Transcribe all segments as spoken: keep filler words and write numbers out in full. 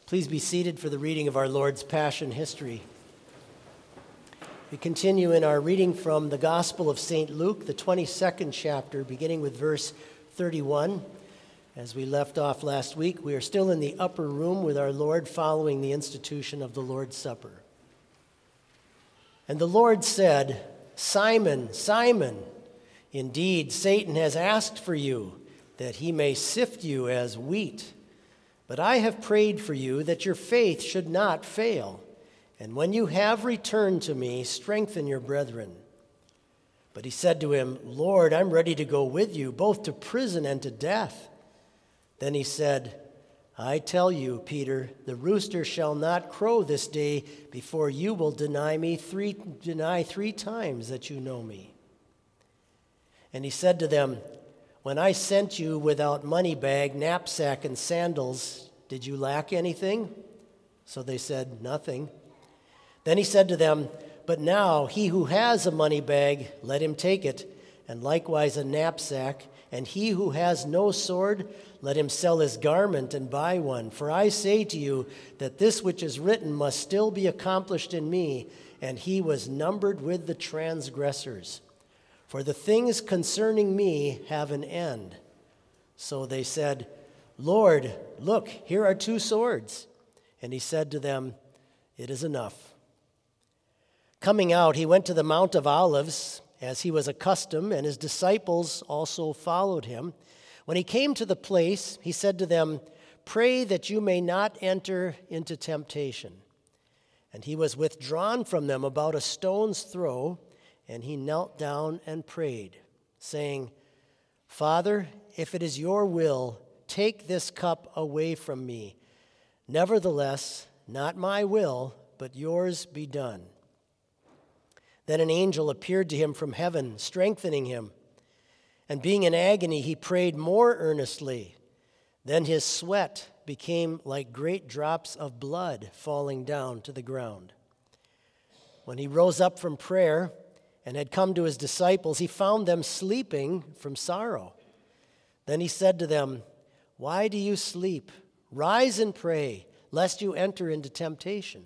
Please be seated for the reading of our Lord's Passion history. We continue in our reading from the Gospel of Saint Luke, the twenty-second chapter, beginning with verse thirty-one. As we left off last week, we are still in the upper room with our Lord following the institution of the Lord's Supper. And the Lord said, "Simon, Simon, indeed Satan has asked for you, that he may sift you as wheat. But I have prayed for you that your faith should not fail. And when you have returned to me, strengthen your brethren." But he said to him, "Lord, I'm ready to go with you, both to prison and to death." Then he said, "I tell you, Peter, the rooster shall not crow this day before you will deny me three, deny three times that you know me." And he said to them, "When I sent you without money bag, knapsack, and sandals, did you lack anything?" So they said, "Nothing." Then he said to them, "But now he who has a money bag, let him take it, and likewise a knapsack. And he who has no sword, let him sell his garment and buy one. For I say to you that this which is written must still be accomplished in me, and he was numbered with the transgressors. For the things concerning me have an end." So they said, "Lord, look, here are two swords." And he said to them, "It is enough." Coming out, he went to the Mount of Olives, as he was accustomed, and his disciples also followed him. When he came to the place, he said to them, "Pray that you may not enter into temptation." And he was withdrawn from them about a stone's throw, and he knelt down and prayed, saying, "Father, if it is your will, take this cup away from me. Nevertheless, not my will, but yours be done." Then an angel appeared to him from heaven, strengthening him. And being in agony, he prayed more earnestly. Then his sweat became like great drops of blood falling down to the ground. When he rose up from prayer and had come to his disciples, he found them sleeping from sorrow. Then he said to them, "Why do you sleep? Rise and pray, lest you enter into temptation."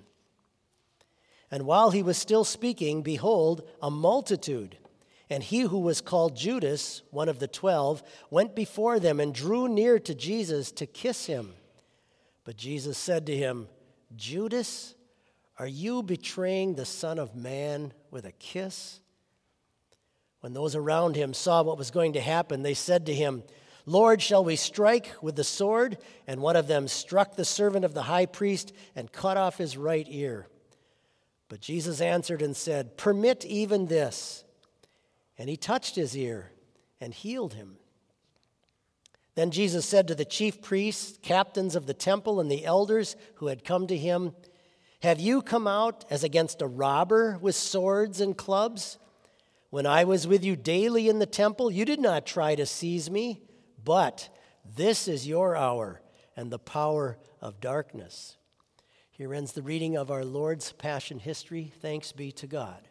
And while he was still speaking, behold, a multitude, and he who was called Judas, one of the twelve, went before them and drew near to Jesus to kiss him. But Jesus said to him, "Judas, are you betraying the Son of Man with a kiss?" When those around him saw what was going to happen, they said to him, "Lord, shall we strike with the sword?" And one of them struck the servant of the high priest and cut off his right ear. But Jesus answered and said, "Permit even this." And he touched his ear and healed him. Then Jesus said to the chief priests, captains of the temple, and the elders who had come to him, "Have you come out as against a robber with swords and clubs? When I was with you daily in the temple, you did not try to seize me, but this is your hour and the power of darkness." Here ends the reading of our Lord's Passion history. Thanks be to God.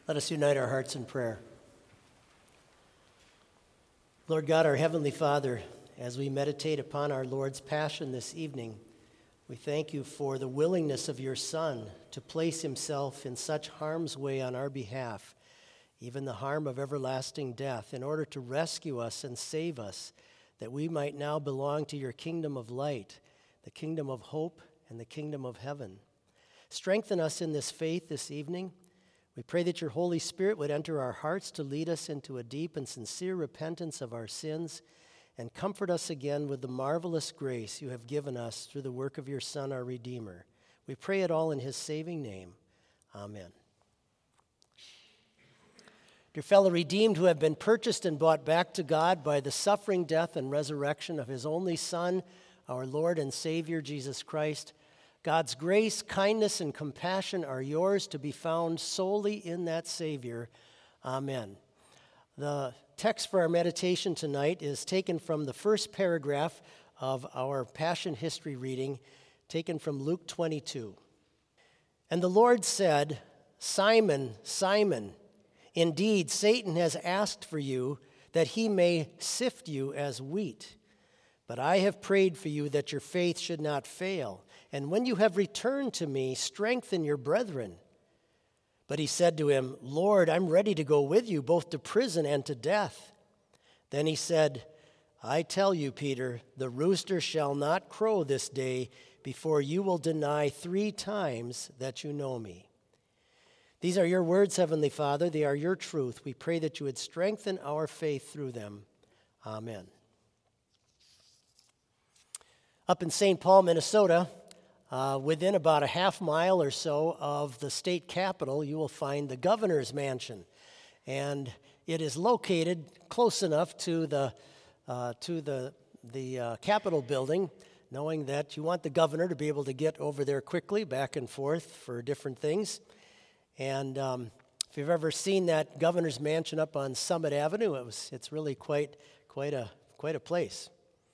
Let us unite our hearts in prayer. Lord God, our Heavenly Father, as we meditate upon our Lord's passion this evening, we thank you for the willingness of your Son to place himself in such harm's way on our behalf, even the harm of everlasting death, in order to rescue us and save us, that we might now belong to your kingdom of light, the kingdom of hope, and the kingdom of heaven. Strengthen us in this faith this evening. We pray that your Holy Spirit would enter our hearts to lead us into a deep and sincere repentance of our sins and comfort us again with the marvelous grace you have given us through the work of your Son, our Redeemer. We pray it all in his saving name. Amen. Dear fellow redeemed who have been purchased and bought back to God by the suffering, death, and resurrection of his only Son, our Lord and Savior, Jesus Christ, God's grace, kindness, and compassion are yours to be found solely in that Savior. Amen. The text for our meditation tonight is taken from the first paragraph of our Passion History reading, taken from Luke twenty-two. And the Lord said, "Simon, Simon, indeed Satan has asked for you that he may sift you as wheat. But I have prayed for you that your faith should not fail. And when you have returned to me, strengthen your brethren." But he said to him, "Lord, I'm ready to go with you, both to prison and to death." Then he said, "I tell you, Peter, the rooster shall not crow this day before you will deny three times that you know me." These are your words, Heavenly Father. They are your truth. We pray that you would strengthen our faith through them. Amen. Up in Saint Paul, Minnesota, Uh, within about a half mile or so of the state capitol, you will find the governor's mansion. And it is located close enough to the, uh, to the, the uh, Capitol building, knowing that you want the governor to be able to get over there quickly, back and forth for different things. And um, if you've ever seen that governor's mansion up on Summit Avenue, it was, it's really quite, quite, a, quite a place.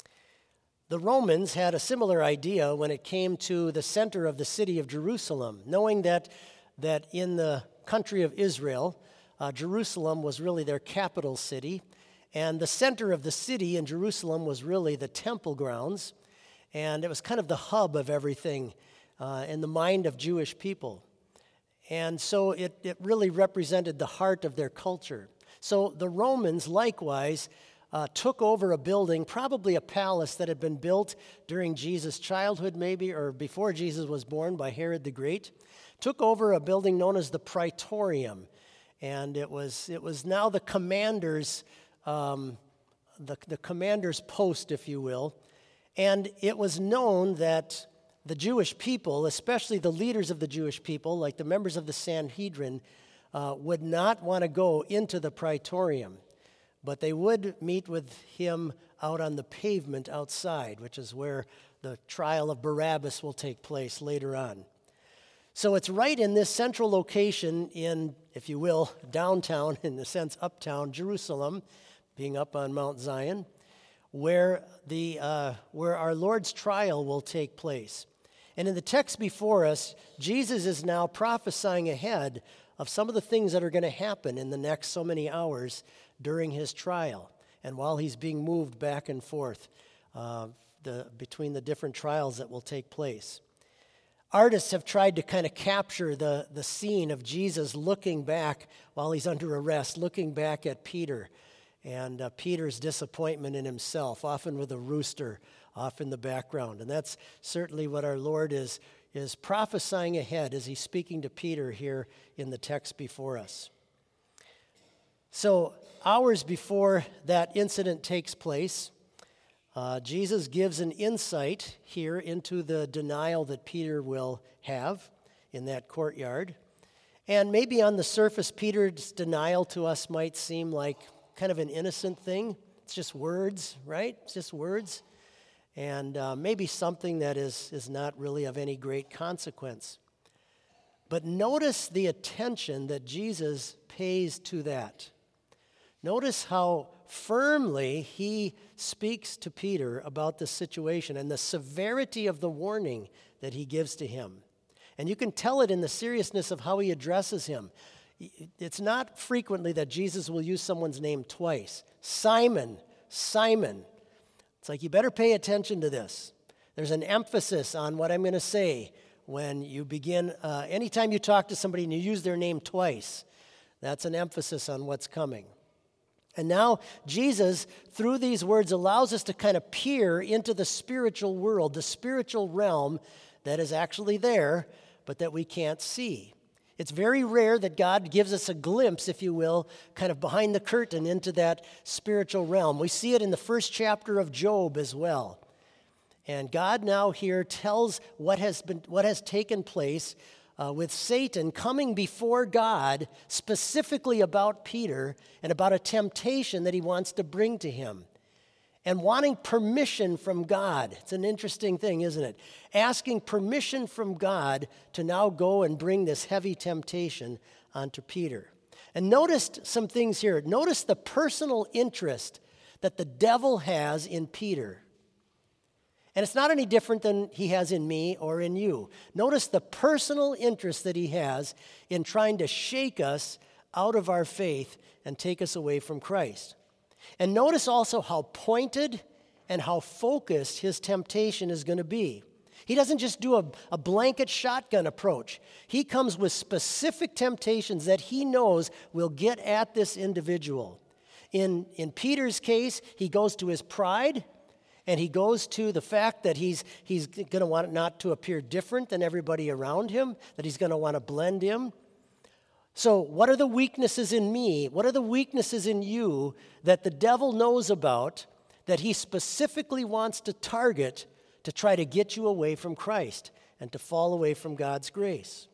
The Romans had a similar idea when it came to the center of the city of Jerusalem, knowing that, that in the country of Israel, uh, Jerusalem was really their capital city, and the center of the city in Jerusalem was really the temple grounds, and it was kind of the hub of everything uh, in the mind of Jewish people. And so it, it really represented the heart of their culture. So the Romans likewise Uh, took over a building, probably a palace that had been built during Jesus' childhood maybe, or before Jesus was born by Herod the Great, took over a building known as the Praetorium. And it was it was now the commander's, um, the, the commander's post, if you will. And it was known that the Jewish people, especially the leaders of the Jewish people, like the members of the Sanhedrin, uh, would not want to go into the Praetorium. But they would meet with him out on the pavement outside, which is where the trial of Barabbas will take place later on. So it's right in this central location in, if you will, downtown, in the sense uptown, Jerusalem, being up on Mount Zion, where the uh, where our Lord's trial will take place. And in the text before us, Jesus is now prophesying ahead of some of the things that are going to happen in the next so many hours during his trial, and while he's being moved back and forth uh, the, between the different trials that will take place. Artists have tried to kind of capture the, the scene of Jesus looking back while he's under arrest, looking back at Peter, and uh, Peter's disappointment in himself, often with a rooster off in the background. And that's certainly what our Lord is, is prophesying ahead as he's speaking to Peter here in the text before us. So, hours before that incident takes place, uh, Jesus gives an insight here into the denial that Peter will have in that courtyard. And maybe on the surface, Peter's denial to us might seem like kind of an innocent thing. It's just words, right? It's just words. And uh, maybe something that is, is not really of any great consequence. But notice the attention that Jesus pays to that. Notice how firmly he speaks to Peter about the situation and the severity of the warning that he gives to him. And you can tell it in the seriousness of how he addresses him. It's not frequently that Jesus will use someone's name twice. Simon, Simon. It's like you better pay attention to this. There's an emphasis on what I'm going to say when you begin, uh, anytime you talk to somebody and you use their name twice, that's an emphasis on what's coming. And now Jesus, through these words, allows us to kind of peer into the spiritual world, the spiritual realm that is actually there, but that we can't see. It's very rare that God gives us a glimpse, if you will, kind of behind the curtain into that spiritual realm. We see it in the first chapter of Job as well. And God now here tells what has been, what has taken place uh, with Satan coming before God, specifically about Peter and about a temptation that he wants to bring to him. And wanting permission from God. It's an interesting thing, isn't it? Asking permission from God to now go and bring this heavy temptation onto Peter. And notice some things here. Notice the personal interest that the devil has in Peter. And it's not any different than he has in me or in you. Notice the personal interest that he has in trying to shake us out of our faith and take us away from Christ. And notice also how pointed and how focused his temptation is going to be. He doesn't just do a, a blanket shotgun approach. He comes with specific temptations that he knows will get at this individual. In, in Peter's case, he goes to his pride, and he goes to the fact that he's, he's going to want not to appear different than everybody around him, that he's going to want to blend in. So what are the weaknesses in me? What are the weaknesses in you that the devil knows about that he specifically wants to target to try to get you away from Christ and to fall away from God's grace?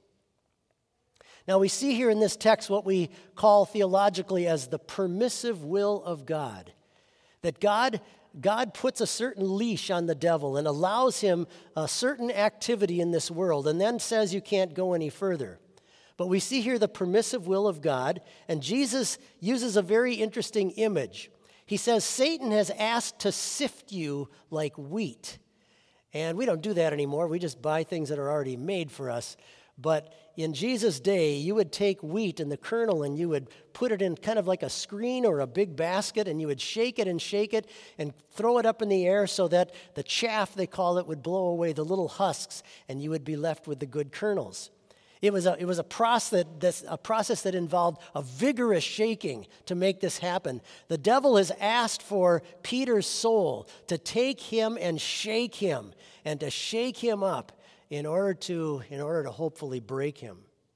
Now we see here in this text what we call theologically as the permissive will of God. That God, God puts a certain leash on the devil and allows him a certain activity in this world and then says you can't go any further. But we see here the permissive will of God, and Jesus uses a very interesting image. He says, Satan has asked to sift you like wheat. And we don't do that anymore. We just buy things that are already made for us. But in Jesus' day, you would take wheat and the kernel and you would put it in kind of like a screen or a big basket, and you would shake it and shake it and throw it up in the air so that the chaff, they call it, would blow away the little husks, and you would be left with the good kernels. It was a, it was a process that, this, a process that involved a vigorous shaking to make this happen. The devil has asked for Peter's soul to take him and shake him and to shake him up in order to, in order to hopefully break him.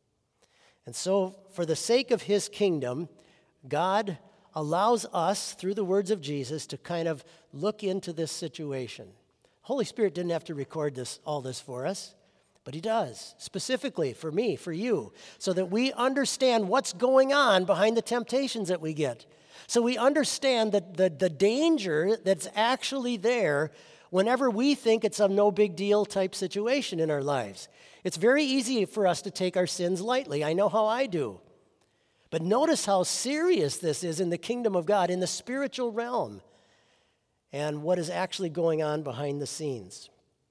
And so, for the sake of his kingdom, God allows us, through the words of Jesus, to kind of look into this situation. Holy Spirit didn't have to record this, all this for us. But he does, specifically for me, for you, so that we understand what's going on behind the temptations that we get. So we understand that the, the danger that's actually there whenever we think it's a no big deal type situation in our lives. It's very easy for us to take our sins lightly. I know how I do. But notice how serious this is in the kingdom of God, in the spiritual realm, and what is actually going on behind the scenes.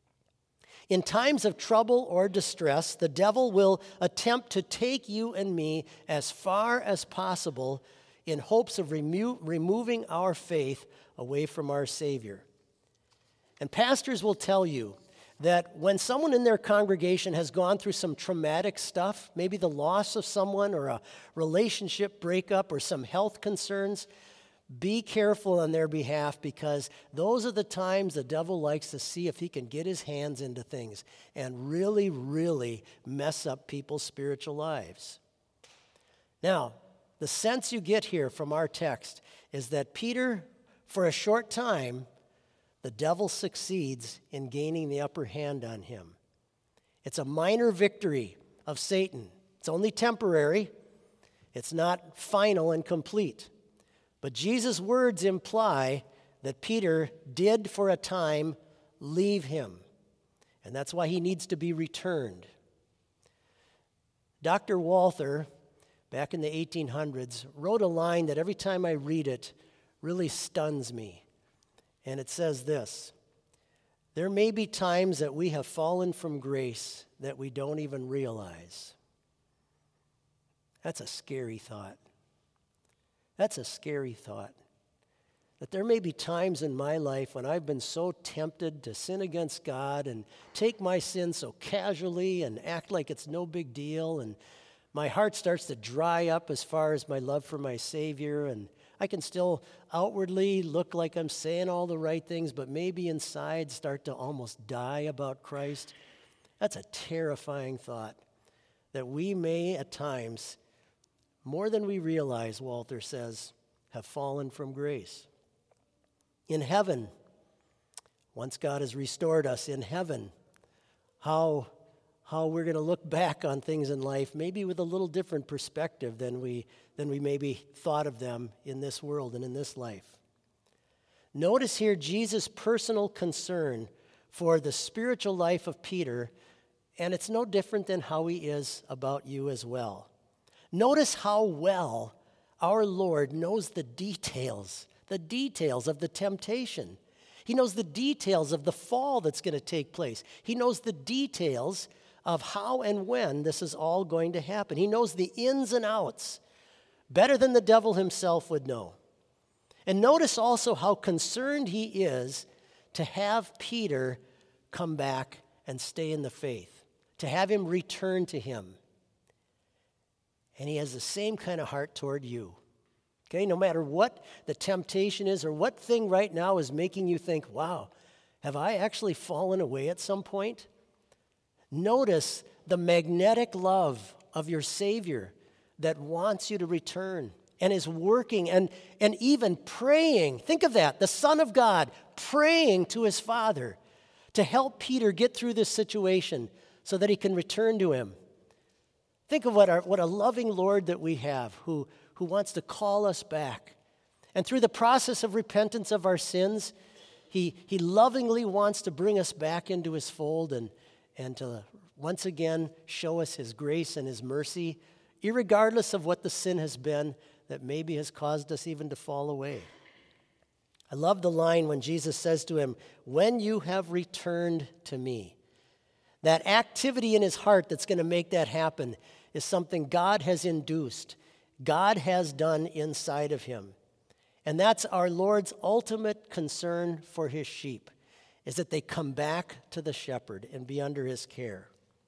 In times of trouble or distress, the devil will attempt to take you and me as far as possible in hopes of remo- removing our faith away from our Savior. And pastors will tell you that when someone in their congregation has gone through some traumatic stuff, maybe the loss of someone or a relationship breakup or some health concerns, be careful on their behalf, because those are the times the devil likes to see if he can get his hands into things and really, really mess up people's spiritual lives. Now, the sense you get here from our text is that Peter, for a short time, the devil succeeds in gaining the upper hand on him. It's a minor victory of Satan. It's only temporary. It's not final and complete. But Jesus' words imply that Peter did for a time leave him. And that's why he needs to be returned. Doctor Walther, back in the eighteen hundreds, wrote a line that every time I read it really stuns me. And it says this: there may be times that we have fallen from grace that we don't even realize. That's a scary thought. That's a scary thought. That there may be times in my life when I've been so tempted to sin against God and take my sin so casually and act like it's no big deal, and my heart starts to dry up as far as my love for my Savior, and I can still outwardly look like I'm saying all the right things, but maybe inside start to almost die about Christ. That's a terrifying thought, that we may at times, more than we realize, Walter says, have fallen from grace. In heaven, once God has restored us in heaven, how, how we're going to look back on things in life, maybe with a little different perspective than we, than we maybe thought of them in this world and in this life. Notice here Jesus' personal concern for the spiritual life of Peter, and it's no different than how he is about you as well. Notice how well our Lord knows the details the details of the temptation. He knows the details of the fall that's going to take place. He knows the details of how and when this is all going to happen. He knows the ins and outs better than the devil himself would know. And notice also how concerned he is to have Peter come back and stay in the faith, to have him return to him. And he has the same kind of heart toward you. Okay, no matter what the temptation is or what thing right now is making you think, wow, have I actually fallen away at some point? Notice the magnetic love of your Savior that wants you to return and is working and, and even praying. Think of that, the Son of God praying to his Father to help Peter get through this situation so that he can return to him. Think of what, our, what a loving Lord that we have who who wants to call us back. And through the process of repentance of our sins, he, he lovingly wants to bring us back into his fold and, and to once again show us his grace and his mercy, irregardless of what the sin has been that maybe has caused us even to fall away. I love the line when Jesus says to him, "When you have returned to me." That activity in his heart that's going to make that happen is something God has induced. God has done inside of him. And that's our Lord's ultimate concern for his sheep, is that they come back to the shepherd and be under his care.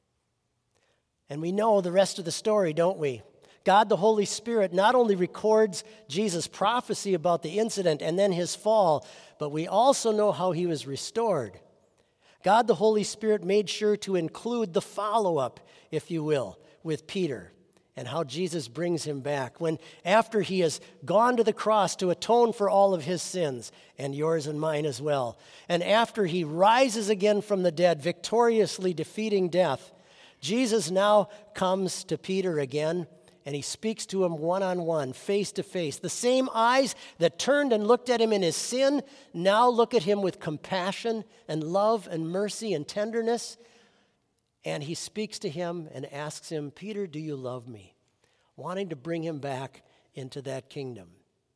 And we know the rest of the story, don't we? God the Holy Spirit not only records Jesus' prophecy about the incident and then his fall, but we also know how he was restored. God the Holy Spirit made sure to include the follow-up, if you will, with Peter, and how Jesus brings him back. When after he has gone to the cross to atone for all of his sins, and yours and mine as well, and after he rises again from the dead, victoriously defeating death, Jesus now comes to Peter again, and he speaks to him one-on-one, face-to-face. The same eyes that turned and looked at him in his sin now look at him with compassion and love and mercy and tenderness. And he speaks to him and asks him, "Peter, do you love me?" Wanting to bring him back into that kingdom.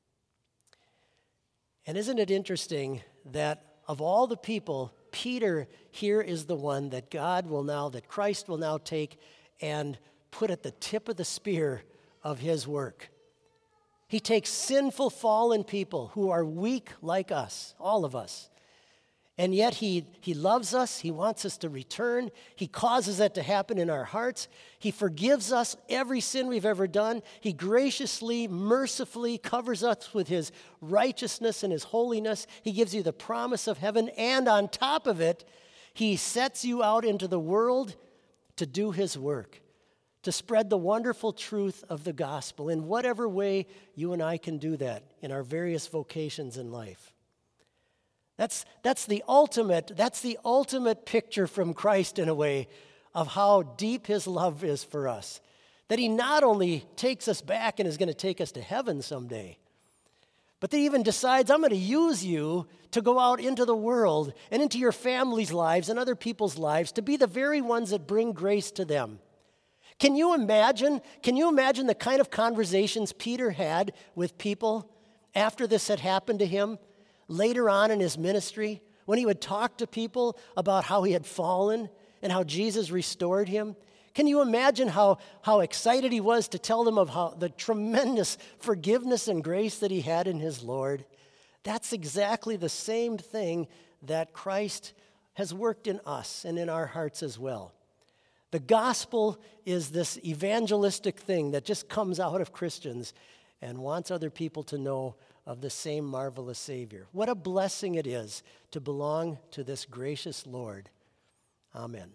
And isn't it interesting that of all the people, Peter here is the one that God will now, that Christ will now take and put at the tip of the spear of his work. He takes sinful, fallen people who are weak like us, all of us. And yet he, he loves us. He wants us to return. He causes that to happen in our hearts. He forgives us every sin we've ever done. He graciously, mercifully covers us with his righteousness and his holiness. He gives you the promise of heaven. And on top of it, he sets you out into the world to do his work, to spread the wonderful truth of the gospel in whatever way you and I can do that in our various vocations in life. That's, that's the ultimate, that's the ultimate picture from Christ in a way of how deep his love is for us. That he not only takes us back and is going to take us to heaven someday, but that he even decides, I'm going to use you to go out into the world and into your family's lives and other people's lives to be the very ones that bring grace to them. Can you imagine, can you imagine the kind of conversations Peter had with people after this had happened to him? Later on in his ministry, when he would talk to people about how he had fallen and how Jesus restored him, Can you imagine how, how excited he was to tell them of how the tremendous forgiveness and grace that he had in his Lord? That's exactly the same thing that Christ has worked in us and in our hearts as well. The gospel is this evangelistic thing that just comes out of Christians and wants other people to know of the same marvelous Savior. What a blessing it is to belong to this gracious Lord. Amen.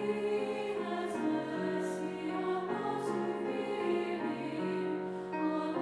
On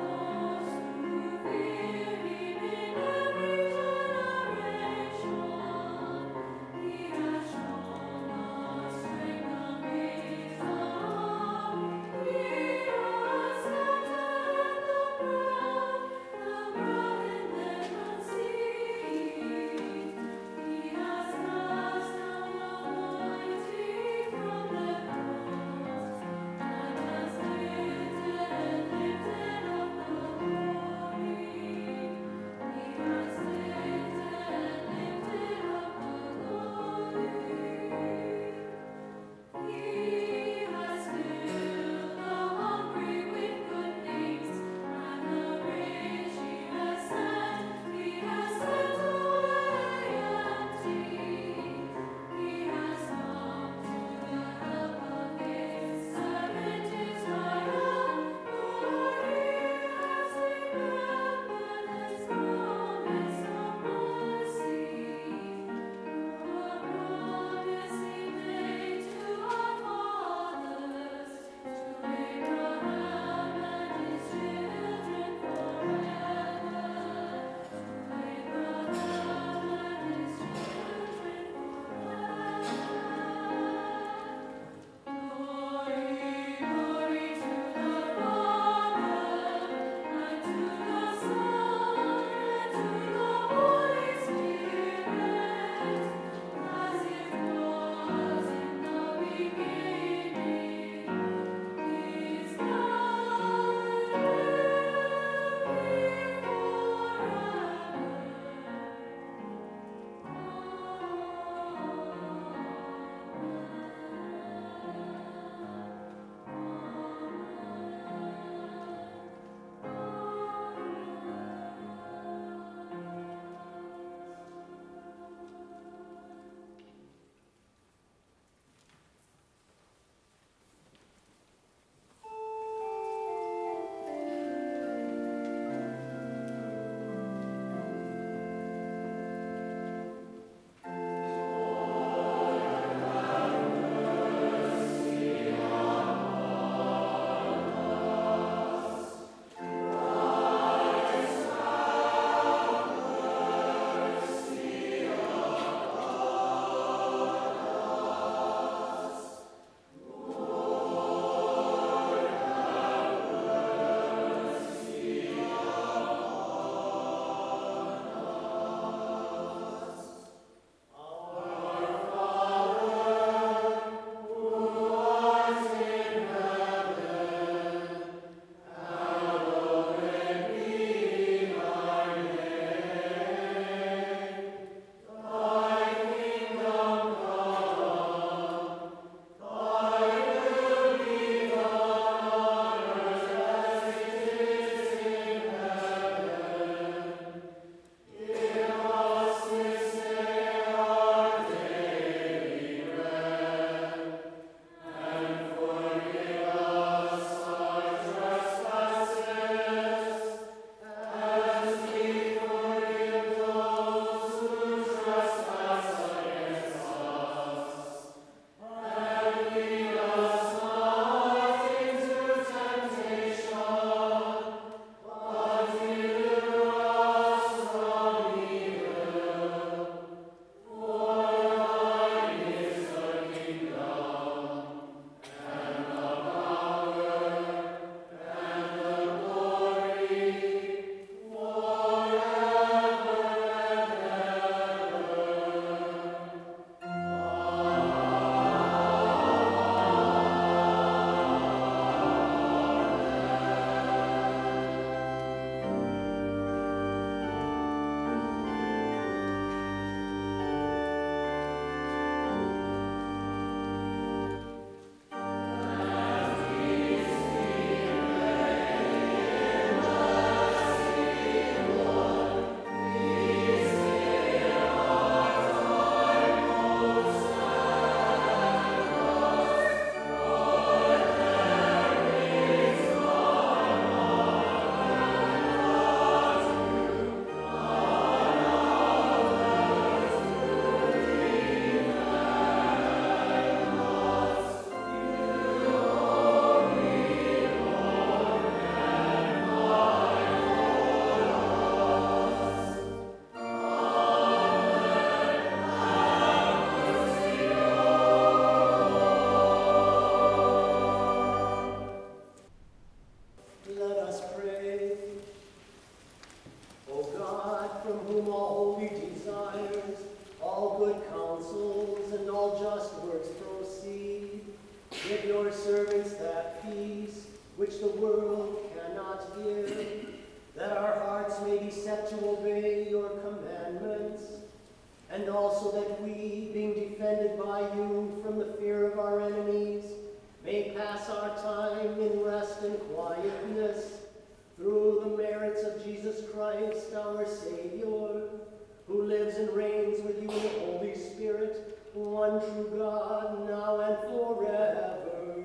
that peace which the world cannot give, that our hearts may be set to obey your commandments, and also that we, being defended by you from the fear of our enemies, may pass our time in rest and quietness, through the merits of Jesus Christ, our Savior, who lives and reigns with you in the Holy Spirit, one true God, now and forever.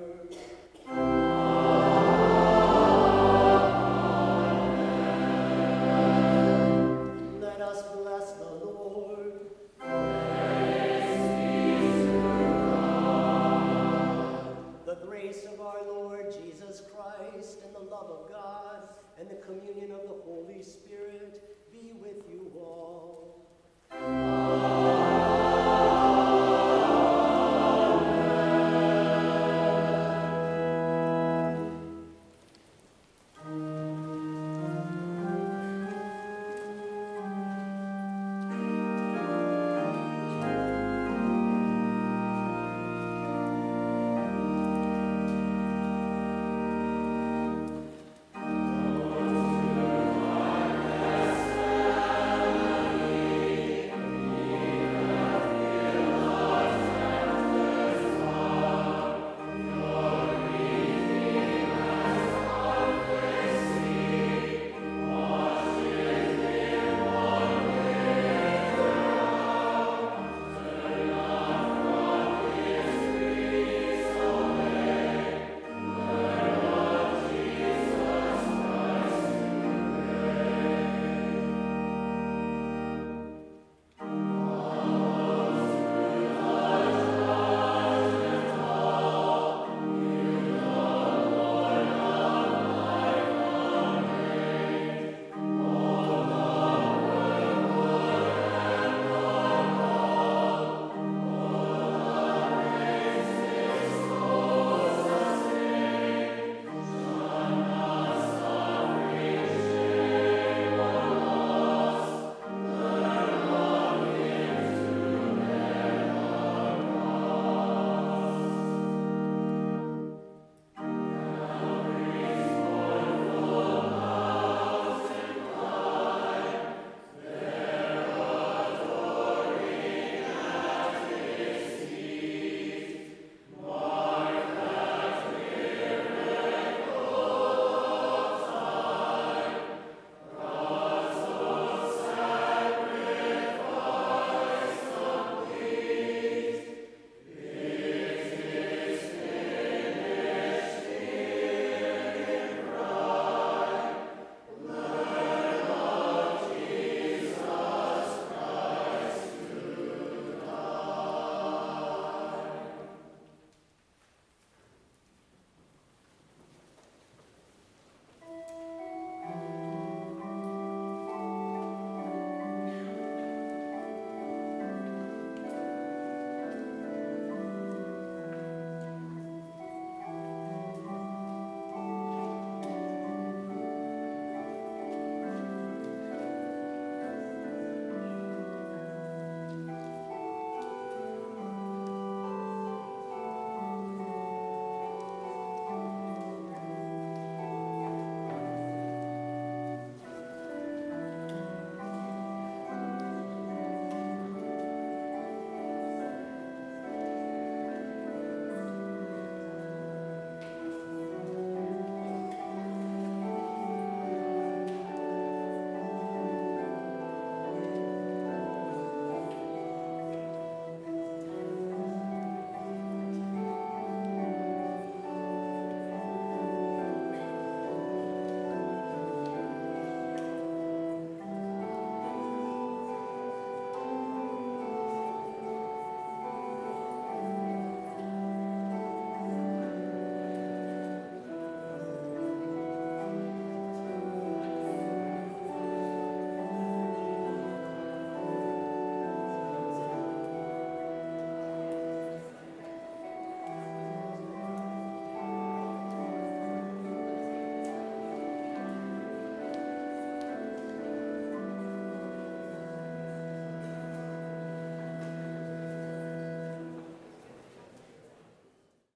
Let us bless the Lord. Praise be to God. The grace of our Lord Jesus Christ and the love of God and the communion of the Holy Spirit be with you all. Amen.